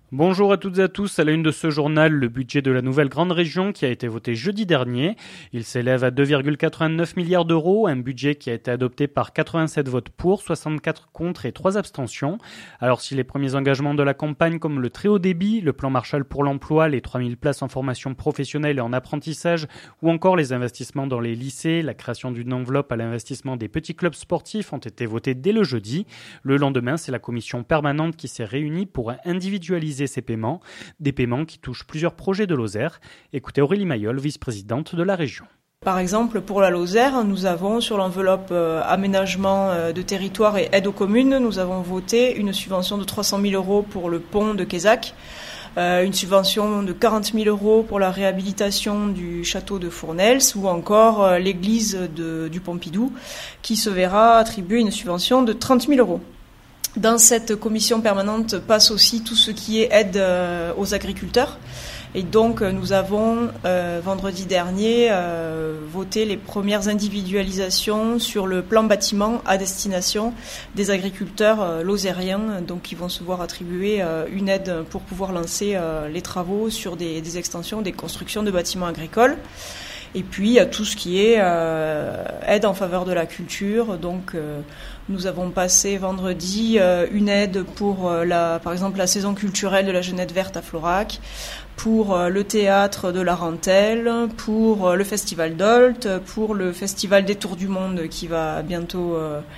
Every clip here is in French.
Bonjour à toutes et à tous, à la une de ce journal, le budget de la nouvelle grande région qui a été voté jeudi dernier. Il s'élève à 2,89 milliards d'euros, un budget qui a été adopté par 87 votes pour, 64 contre et 3 abstentions. Alors si les premiers engagements de la campagne comme le très haut débit, le plan Marshall pour l'emploi, les 3000 places en formation professionnelle et en apprentissage, ou encore les investissements dans les lycées, la création d'une enveloppe à l'investissement des petits clubs sportifs ont été votés dès le jeudi. Le lendemain, c'est la commission permanente qui s'est réunie pour individualiser ces paiements, des paiements qui touchent plusieurs projets de Lozère. Écoutez Aurélie Mayol, vice-présidente de la région. Par exemple, pour la Lozère, nous avons sur l'enveloppe aménagement de territoire et aide aux communes, nous avons voté une subvention de 300 000 euros pour le pont de Quézac, une subvention de 40 000 euros pour la réhabilitation du château de Fournels ou encore l'église du Pompidou qui se verra attribuer une subvention de 30 000 euros. Dans cette commission permanente passe aussi tout ce qui est aide aux agriculteurs. Et donc nous avons vendredi dernier voté les premières individualisations sur le plan bâtiment à destination des agriculteurs lozériens, donc qui vont se voir attribuer une aide pour pouvoir lancer les travaux sur des extensions, des constructions de bâtiments agricoles. Et puis il y a tout ce qui est aide en faveur de la culture. Donc nous avons passé vendredi une aide pour par exemple la saison culturelle de la Jeunette Verte à Florac, pour le théâtre de la Rentelle, pour le festival d'Olt, pour le festival des Tours du Monde qui va bientôt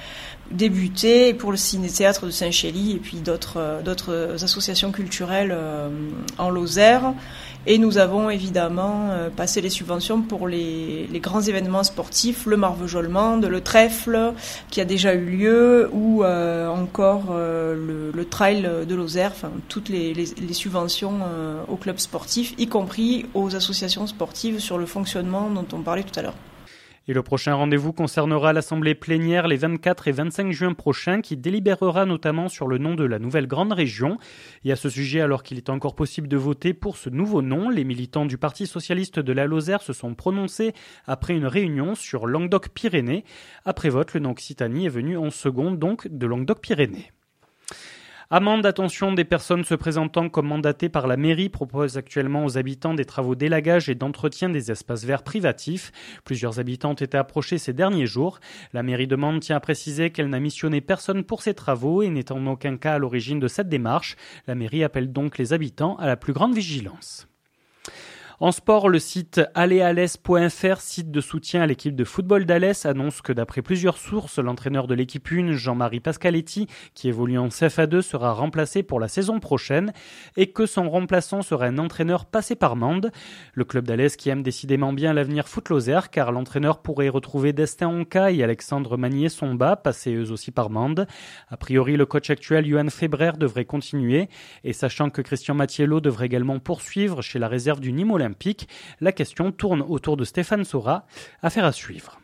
débuter, et pour le ciné-théâtre de Saint-Chély et puis d'autres associations culturelles en Lozère. Et nous avons évidemment passé les subventions pour les grands événements sportifs, le Marvejolement, le trèfle qui a déjà eu lieu, ou encore le trail de Lozère, enfin toutes les subventions aux clubs sportifs, y compris aux associations sportives sur le fonctionnement dont on parlait tout à l'heure. Et le prochain rendez-vous concernera l'Assemblée plénière les 24 et 25 juin prochains qui délibérera notamment sur le nom de la nouvelle grande région. Et à ce sujet, alors qu'il est encore possible de voter pour ce nouveau nom, les militants du Parti socialiste de la Lozère se sont prononcés après une réunion sur Languedoc-Pyrénées. Après vote, le nom Occitanie est venu en seconde donc de Languedoc-Pyrénées. Amende, attention, des personnes se présentant comme mandatées par la mairie proposent actuellement aux habitants des travaux d'élagage et d'entretien des espaces verts privatifs. Plusieurs habitants ont été approchés ces derniers jours. La mairie de Mende tient à préciser qu'elle n'a missionné personne pour ces travaux et n'est en aucun cas à l'origine de cette démarche. La mairie appelle donc les habitants à la plus grande vigilance. En sport, le site allealès.fr, site de soutien à l'équipe de football d'Alès, annonce que d'après plusieurs sources, l'entraîneur de l'équipe 1, Jean-Marie Pascaletti, qui évolue en CFA2, sera remplacé pour la saison prochaine et que son remplaçant sera un entraîneur passé par Mende. Le club d'Alès qui aime décidément bien l'avenir foot Lozère, car l'entraîneur pourrait retrouver Destin Onca et Alexandre Magnier-Somba, passés eux aussi par Mende. A priori, le coach actuel, Johan Febrer, devrait continuer, et sachant que Christian Mattiello devrait également poursuivre chez la réserve du Nîmes Olympique, la question tourne autour de Stéphane Sora. Affaire à suivre.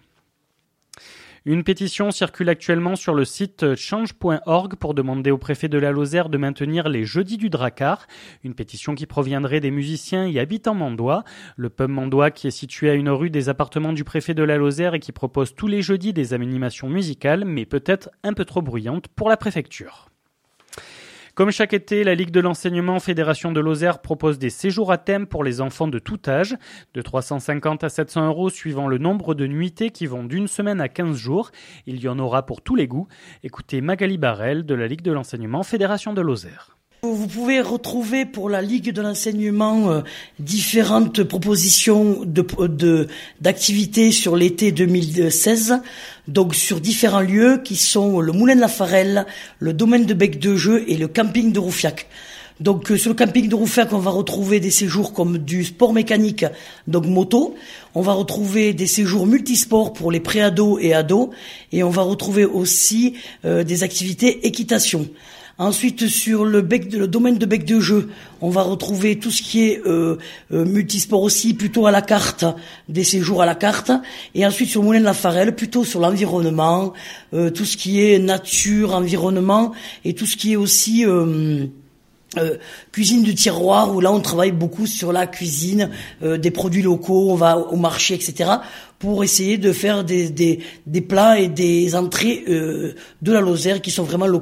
Une pétition circule actuellement sur le site change.org pour demander au préfet de la Lozère de maintenir les jeudis du Drakkar. Une pétition qui proviendrait des musiciens et habitants mandois. Le pub mandois qui est situé à une rue des appartements du préfet de la Lozère et qui propose tous les jeudis des animations musicales, mais peut-être un peu trop bruyantes pour la préfecture. Comme chaque été, la Ligue de l'enseignement Fédération de Lozère propose des séjours à thème pour les enfants de tout âge, de 350 à 700 € suivant le nombre de nuitées qui vont d'une semaine à 15 jours. Il y en aura pour tous les goûts. Écoutez Magali Barrel de la Ligue de l'enseignement Fédération de Lozère. Vous pouvez retrouver pour la Ligue de l'enseignement différentes propositions d'activités sur l'été 2016, donc sur différents lieux qui sont le Moulin de la Farelle, le domaine de Bec de Jeu et le camping de Roufiac. Donc sur le camping de Roufiac, on va retrouver des séjours comme du sport mécanique, donc moto. On va retrouver des séjours multisports pour les pré-ados et ados, et on va retrouver aussi des activités équitation. Ensuite, sur le domaine de Bec de Jeu, on va retrouver tout ce qui est multisport aussi, plutôt à la carte, des séjours à la carte. Et ensuite, sur le Moulin de la Farelle, plutôt sur l'environnement, tout ce qui est nature, environnement, et tout ce qui est aussi cuisine de tiroir, où là on travaille beaucoup sur la cuisine, des produits locaux, on va au marché, etc., pour essayer de faire des plats et des entrées de la Lozère qui sont vraiment locaux.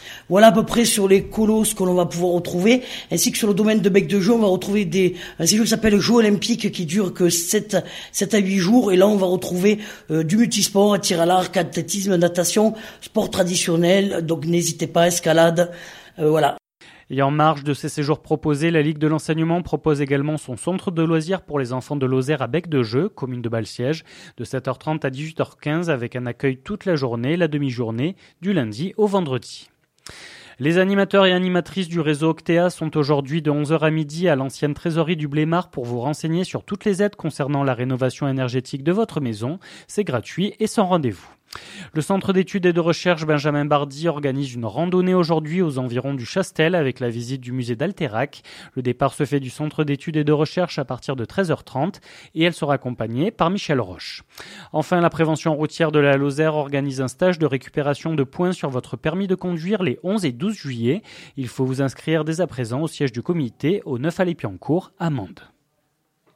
Voilà à peu près sur les colos ce que l'on va pouvoir retrouver, ainsi que sur le domaine de bec de jeu, on va retrouver un séjour qui s'appelle Jeux olympiques qui dure que 7 à 8 jours, et là on va retrouver du multisport, tir à l'arc, athlétisme, natation, sport traditionnel, donc n'hésitez pas, escalade, voilà. Et en marge de ces séjours proposés, la Ligue de l'enseignement propose également son centre de loisirs pour les enfants de Lozère à Bec de Jeu, commune de Balsiège, de 7h30 à 18h15 avec un accueil toute la journée, la demi-journée, du lundi au vendredi. Les animateurs et animatrices du réseau Octea sont aujourd'hui de 11h à midi à l'ancienne trésorerie du Blémard pour vous renseigner sur toutes les aides concernant la rénovation énergétique de votre maison. C'est gratuit et sans rendez-vous. Le centre d'études et de recherche Benjamin Bardy organise une randonnée aujourd'hui aux environs du Chastel avec la visite du musée d'Alterac. Le départ se fait du centre d'études et de recherche à partir de 13h30 et elle sera accompagnée par Michel Roche. Enfin, la prévention routière de la Lozère organise un stage de récupération de points sur votre permis de conduire les 11 et 12 juillet. Il faut vous inscrire dès à présent au siège du comité au 9 Allée Piancourt à Mende.